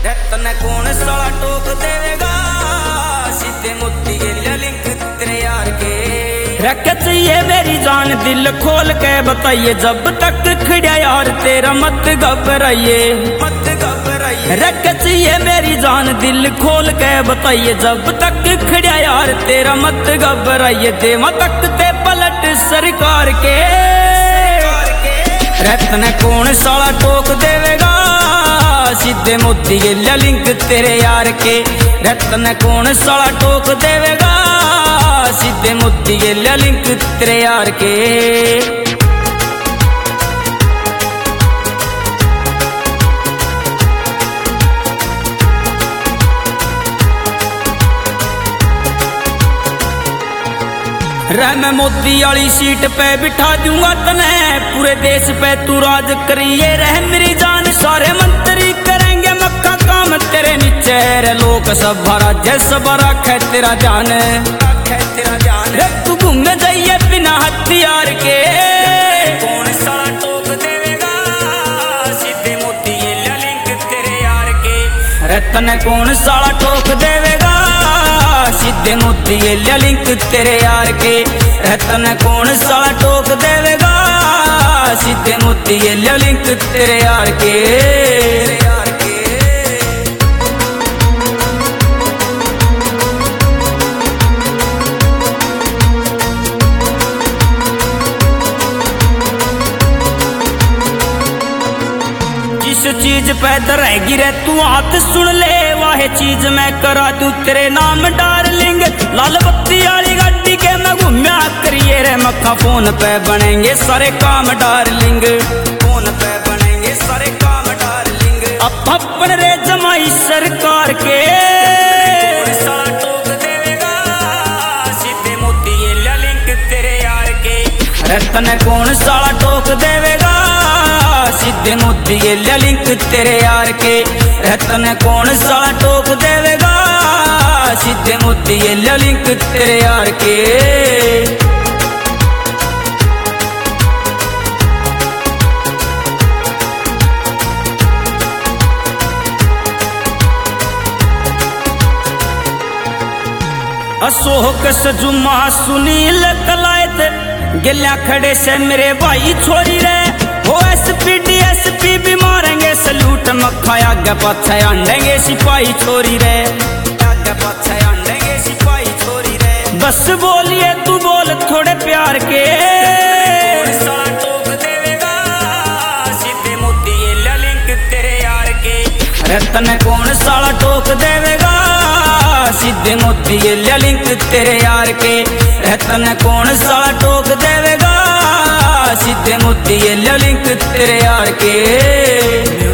तने कौन साला टोक देवेगा, सीधे मोती के लिंक तेरे यार के। रख चाहिए मेरी जान दिल खोल के बताइए, जब तक खड़ा यार तेरा मत घबराइए, मत घबराइए। रख चाहिए मेरी जान दिल खोल के बताइए, जब तक खड़ा यार तेरा मत घबराइए। देवा तक ते पलट सरकार के, रतन कौन साला टोक देवेगा, सीधे मोती के लिंक तेरे यार के। रतन कौन साला टोक देवेगा, सीधे मोती के लिंक तेरे यार के। मैं मोदी वाली सीट पे बिठा दूंगा तने, पूरे देश पे तू राज करिए रह मेरी जान। सारे मंत्री करेंगे मक्का काम तेरे नीचे, रे लोक सभा राज्य सभा रखे तेरा ध्यान, तेरा ध्यान। तू घूमने जाइए बिना हथियार के, कौन साला टोक देवेगा, सीधे मोती के लिंक तेरे यार के। रतन कौन साला टोक देवेगा, सीधे मोती के लिंक तेरे यार के। रतन कौन साला टोक देवेगा, सीधे मोती के लिंक तेरे यार के। जिस चीज पे रहेगी रे तू हाथ सुन ले, वाहे चीज मैं करा दूं तेरे नाम डार्लिंग। लाल बत्ती वाली गाड़ी के मैं घूमया करिए रे मक्खा, फोन पे बनेंगे सारे काम डार्लिंग, फोन पे बनेंगे सारे काम डार्लिंग। अपन रे जमाई सरकार के, साला टोक देवेगा, सीधे मोती के लिंक तेरे यार के। रतन कौन साला टोक देवेगा, सीधे मोती के लिंक तेरे यार के। रतन कौन साला टोक देवेगा, सीधे मोती के लिंक तेरे यार के। अशोक सजुमा सुनील कलायत गिल्या खड़े से मेरे भाई छोरी रे, हो एसपी डीएसपी भी मारेंगे सलूट। मक्खा आगे पाछे आंडेंगे सिपाही छोरी रे, आगे पाछे आंडेंगे सिपाही छोरी रे। बस बोलिए तू बोल थोड़े प्यार के, साला टोक देवेगा, सीधे मोती के लिंक तेरे यार के। रतन कौन साला टोक देवेगा, सीधे मोती के लिंक तेरे यार के। रतन कौन साला टोक देवेगा, सीधे मोती के लिंक तेरे यार के।